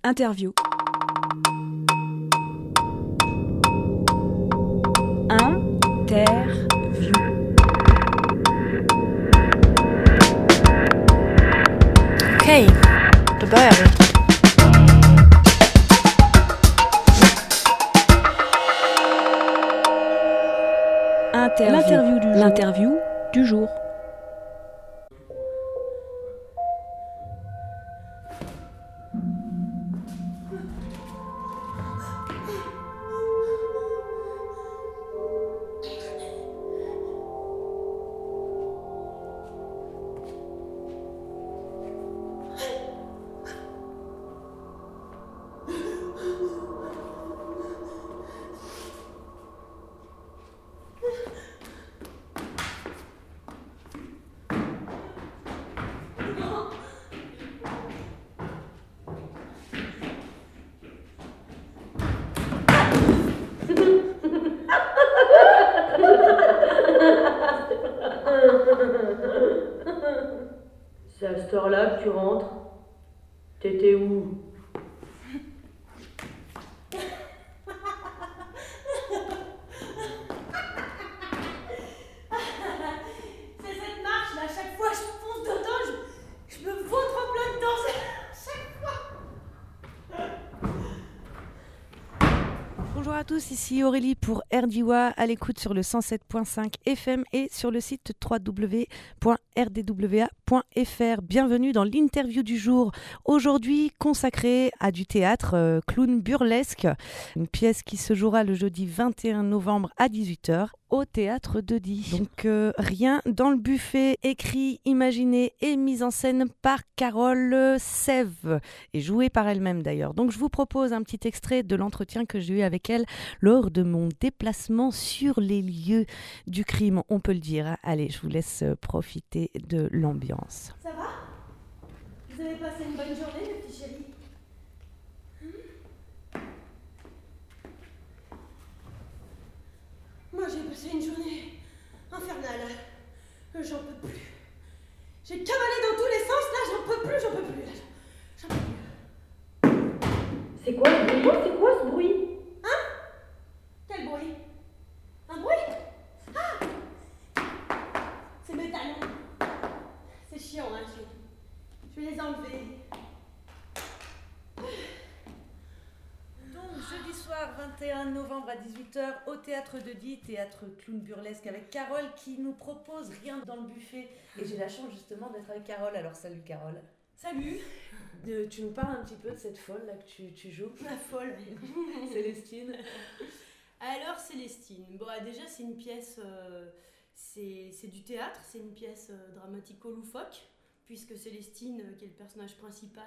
Interview. Okej, då börjar vi. L'interview du jour. C'est à cette heure-là que tu rentres. T'étais où? C'est cette marche là, à chaque fois je fonce dedans, je me vautre en plein dedans, chaque fois. Bonjour à tous, ici Aurélie pour RDWA, à l'écoute sur le 107.5 FM et sur le site www.rdwa.fr. Bienvenue dans l'interview du jour, aujourd'hui consacrée à du théâtre clown burlesque, une pièce qui se jouera le jeudi 21 novembre à 18h au Théâtre de Die. Donc rien dans le buffet, écrit, imaginé et mis en scène par Carole Sève et joué par elle-même d'ailleurs. Donc je vous propose un petit extrait de l'entretien que j'ai eu avec elle lors de mon déplacement sur les lieux du crime, on peut le dire. Allez, je vous laisse profiter de l'ambiance. Ça va? Vous avez passé une bonne journée, mes petits chéris? Moi j'ai passé une journée infernale. J'en peux plus. J'ai cavalé dans tous les sens, là j'en peux plus. J'en peux plus. C'est quoi ce bruit? C'est quoi ce bruit? Hein? Quel bruit? Un bruit? Ah! C'est mes talons. C'est chiant, hein, je vais les enlever. Donc jeudi soir 21 novembre à 18h au Théâtre de Die, théâtre clown burlesque avec Carole qui nous propose rien dans le buffet. Et j'ai la chance justement d'être avec Carole, alors salut Carole. Salut. Tu nous parles un petit peu de cette folle là que tu joues? La folle. Célestine. Alors Célestine, bon déjà c'est une pièce, c'est du théâtre, c'est une pièce dramatico-loufoque, puisque Célestine, qui est le personnage principal,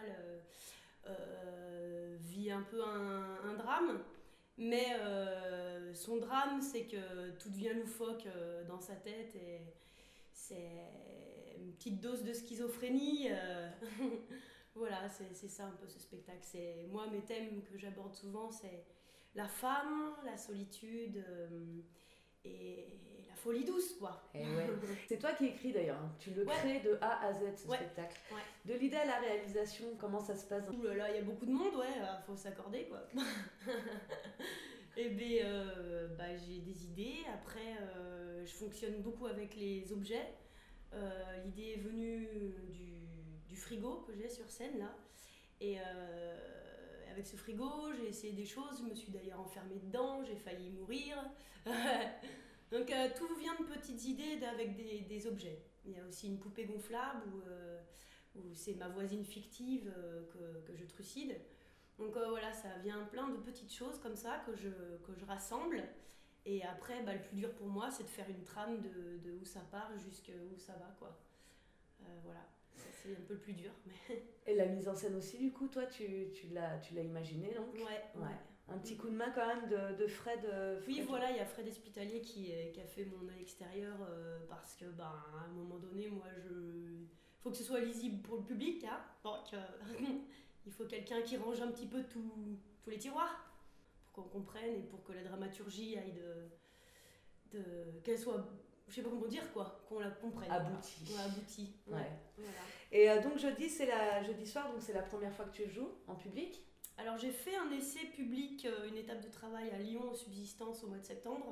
vit un peu un drame, mais son drame c'est que tout devient loufoque dans sa tête et c'est une petite dose de schizophrénie. Voilà, c'est ça un peu ce spectacle. Moi mes thèmes que j'aborde souvent c'est la femme, la solitude et la folie douce, quoi. Et ouais. C'est toi qui écris d'ailleurs, hein. Tu le crées de A à Z ce spectacle. Ouais. De l'idée à la réalisation, comment ça se passe? Ouh là là, il y a beaucoup de monde, faut s'accorder, quoi. Et j'ai des idées, après je fonctionne beaucoup avec les objets. L'idée est venue du frigo que j'ai sur scène là. Et avec ce frigo, j'ai essayé des choses, je me suis d'ailleurs enfermée dedans, j'ai failli mourir. Donc tout vient de petites idées avec des objets. Il y a aussi une poupée gonflable où c'est ma voisine fictive que je trucide. Donc voilà, ça vient plein de petites choses comme ça que je rassemble. Et après, le plus dur pour moi, c'est de faire une trame de où ça part jusqu'où ça va, quoi. Voilà. C'est un peu le plus dur. Mais... Et la mise en scène aussi, du coup, toi, tu l'as imaginé, donc? Ouais. Un petit coup de main quand même de Fred. Oui, voilà, il y a Fred Espitalier qui a fait mon œil extérieur parce que, à un moment donné, moi, faut que ce soit lisible pour le public, hein. Donc, il faut quelqu'un qui range un petit peu tous les tiroirs pour qu'on comprenne et pour que la dramaturgie aille qu'elle soit, je sais pas comment dire, quoi, qu'on la comprenne. Aboutie. Voilà. Ouais, aboutie. Ouais. Voilà. Et donc jeudi soir, donc c'est la première fois que tu joues en public? Alors j'ai fait un essai public, une étape de travail à Lyon, Subsistance, au mois de septembre.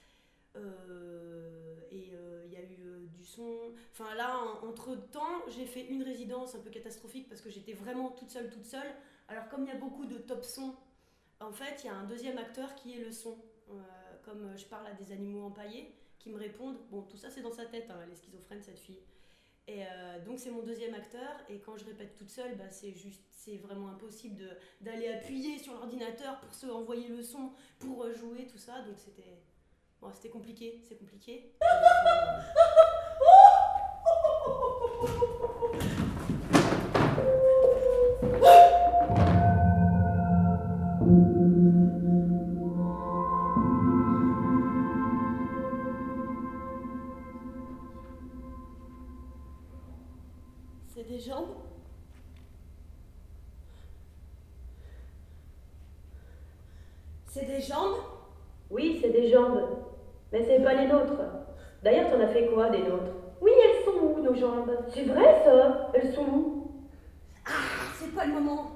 Il y a eu du son. Enfin là, entre-temps, j'ai fait une résidence un peu catastrophique parce que j'étais vraiment toute seule. Alors comme il y a beaucoup de top son, en fait, il y a un deuxième acteur qui est le son. Comme je parle à des animaux empaillés qui me répondent. Bon, tout ça c'est dans sa tête, hein, elle est schizophrène cette fille. Et donc c'est mon deuxième acteur, et quand je répète toute seule, c'est vraiment impossible d'aller appuyer sur l'ordinateur pour se envoyer le son, pour jouer, tout ça, donc c'était compliqué, c'est compliqué. C'est des jambes. C'est des jambes. Oui, c'est des jambes. Mais c'est pas les nôtres. D'ailleurs, t'en as fait quoi des nôtres? Oui, elles sont où, nos jambes? C'est vrai, ça? Elles sont où? Ah, c'est pas le moment.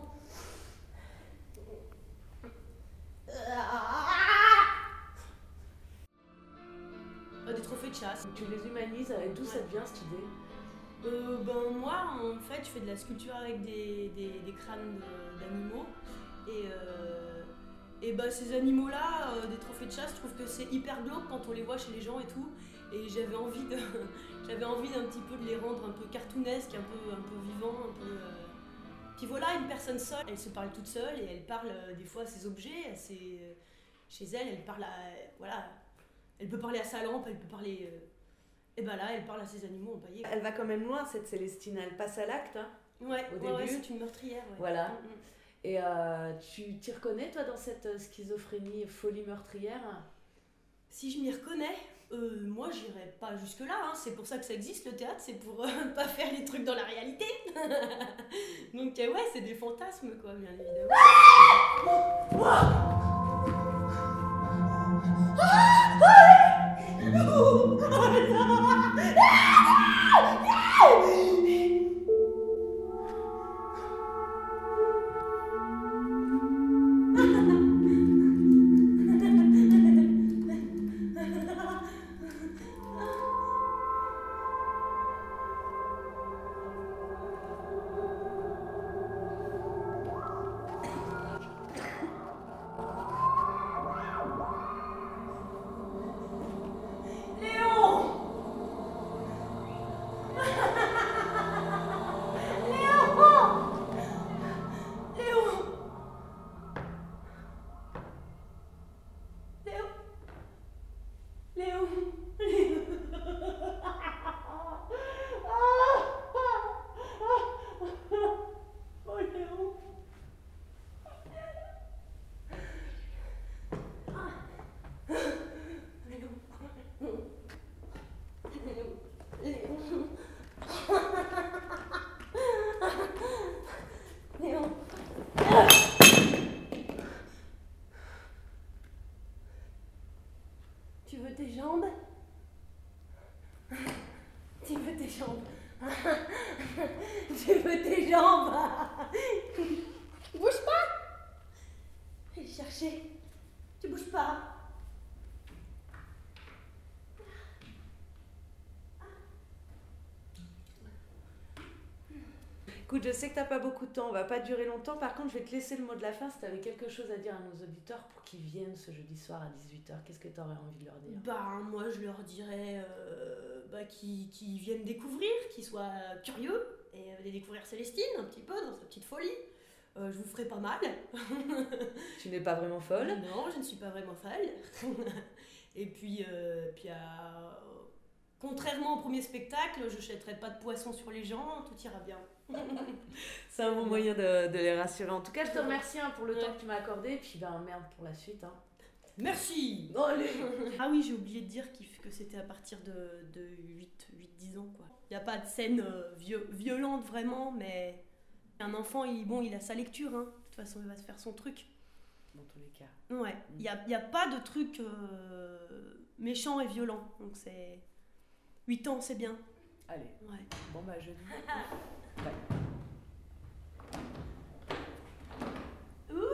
Des trophées de chasse. Tu les humanises, d'où ça te vient cette idée? Moi, en fait, je fais de la sculpture avec des crânes d'animaux. Et ces animaux-là, des trophées de chasse, je trouve que c'est hyper glauque quand on les voit chez les gens et tout. Et j'avais envie d'un petit peu de les rendre un peu cartoonesques, un peu vivants, un peu... Puis voilà, une personne seule, elle se parle toute seule et elle parle des fois à ses objets, chez elle, elle parle voilà, elle peut parler à sa lampe, elle peut parler... Et là, elle parle à ses animaux empaillés. Elle va quand même loin, cette Célestine, elle passe à l'acte, hein, ouais, au début. Ouais, c'est une meurtrière. Ouais. Voilà. Mm-hmm. Et tu t'y reconnais, toi, dans cette schizophrénie, folie meurtrière? Si je m'y reconnais, moi j'irais pas jusque-là, hein. C'est pour ça que ça existe le théâtre, c'est pour pas faire les trucs dans la réalité. Donc ouais, c'est des fantasmes quoi, bien évidemment. Tu veux tes jambes? Tu veux tes jambes? Tu veux tes jambes? Bouge pas! Allez chercher. Tu bouges pas. Écoute, je sais que t'as pas beaucoup de temps, on va pas durer longtemps. Par contre, je vais te laisser le mot de la fin si t'avais quelque chose à dire à nos auditeurs pour qu'ils viennent ce jeudi soir à 18h. Qu'est-ce que t'aurais envie de leur dire? Moi, je leur dirais qu'ils viennent découvrir, qu'ils soient curieux et de découvrir Célestine un petit peu dans sa petite folie. Je vous ferai pas mal. Tu n'es pas vraiment folle? Non, je ne suis pas vraiment folle. Et puis contrairement au premier spectacle, je jetterai pas de poisson sur les gens, tout ira bien. C'est un bon moyen de les rassurer. En tout cas, je te remercie pour le temps que tu m'as accordé. Et puis, merde pour la suite. Hein. Merci. Oh, allez. Ah oui, j'ai oublié de dire que c'était à partir de 8-10 ans. Il n'y a pas de scène violente vraiment, mais un enfant, il a sa lecture. Hein. De toute façon, il va se faire son truc. Dans tous les cas. Ouais, il n'y a pas de truc méchant et violent. Donc c'est... 8 ans, c'est bien. Allez. Ouais. Bon, jeudi. Ouh.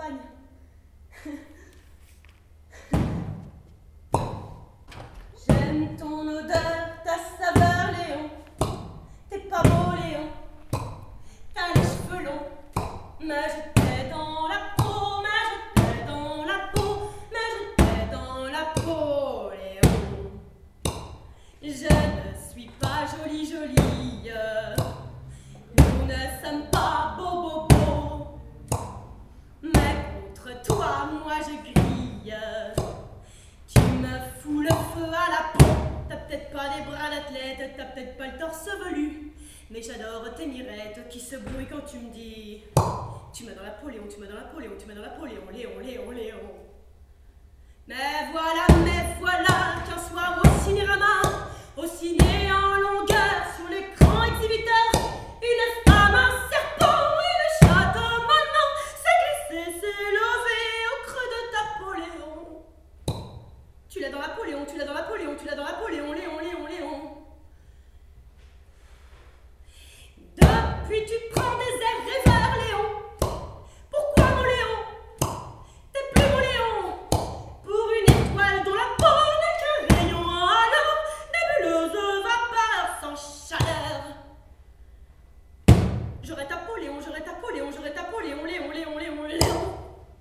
campagne. J'aime ton odeur, ta saveur, Léon. T'es pas beau, Léon. T'as les cheveux longs. Mais je t'ai dans la peau, mais je t'ai dans la peau, mais je t'ai dans la peau, Léon. Je ne suis pas jolie, jolie. Nous ne sommes pas beau, beau, beau. Mais contre toi, moi je grille. Tu me fous le feu à la peau. T'as peut-être pas des bras d'athlète, t'as peut-être pas le torse velu. Mais j'adore tes mirettes qui se brouillent quand tu me dis: tu m'as dans la peau, Léon, tu m'as dans la peau, Léon, tu m'as dans la peau, Léon, Léon, Léon, Léon. Mais voilà qu'un soir au cinérama, au ciné en longueur, sur l'écran exhibiteur, une femme, un serpent, une chatte, un maman, s'est glissée, s'est levée au creux de ta peau, Léon. Tu l'as dans la peau, Léon, tu l'as dans la peau, Léon, tu l'as dans la peau, Léon, Léon, Léon, Léon. Depuis tu prends des airs rêveurs, Léon. Pourquoi, mon Léon? T'es plus mon Léon. Pour une étoile dont la peau n'est qu'un rayon à l'eau, nébuleuse vapeur sans chaleur. J'aurais ta peau, Léon, j'aurais ta peau, Léon, j'aurais ta peau, Léon, Léon, Léon, Léon, Léon.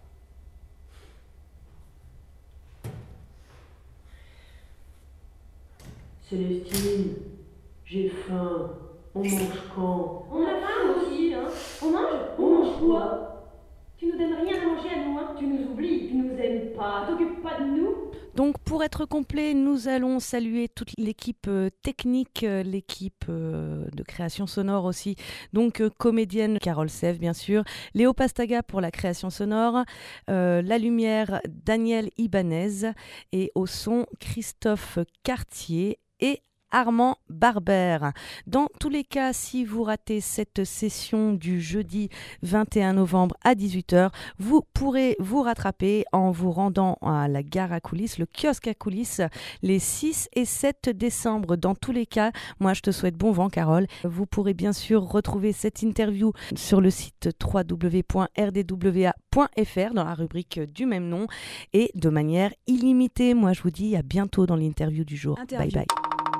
Célestine, j'ai faim. On mange quand? On a faim aussi, hein. On mange quoi? Tu nous donnes rien à manger à nous, hein. Tu nous oublies, tu nous aimes pas, t'occupes pas de nous. Donc pour être complet, nous allons saluer toute l'équipe technique, l'équipe de création sonore aussi. Donc comédienne Carole Sèvres bien sûr, Léo Pastaga pour la création sonore, la lumière Daniel Ibanez et au son Christophe Cartier et Armand Barbère. Dans tous les cas, si vous ratez cette session du jeudi 21 novembre à 18h, vous pourrez vous rattraper en vous rendant à la gare à coulisses, le kiosque à coulisses, les 6 et 7 décembre. Dans tous les cas, moi je te souhaite bon vent, Carole. Vous pourrez bien sûr retrouver cette interview sur le site www.rdwa.fr dans la rubrique du même nom et de manière illimitée. Moi je vous dis à bientôt dans l'interview du jour. Bye bye.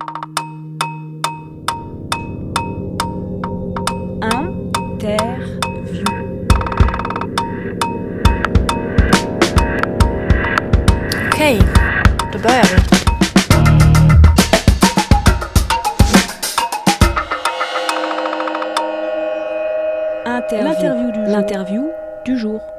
Interview. Okej, då börjar vi. L'interview du jour.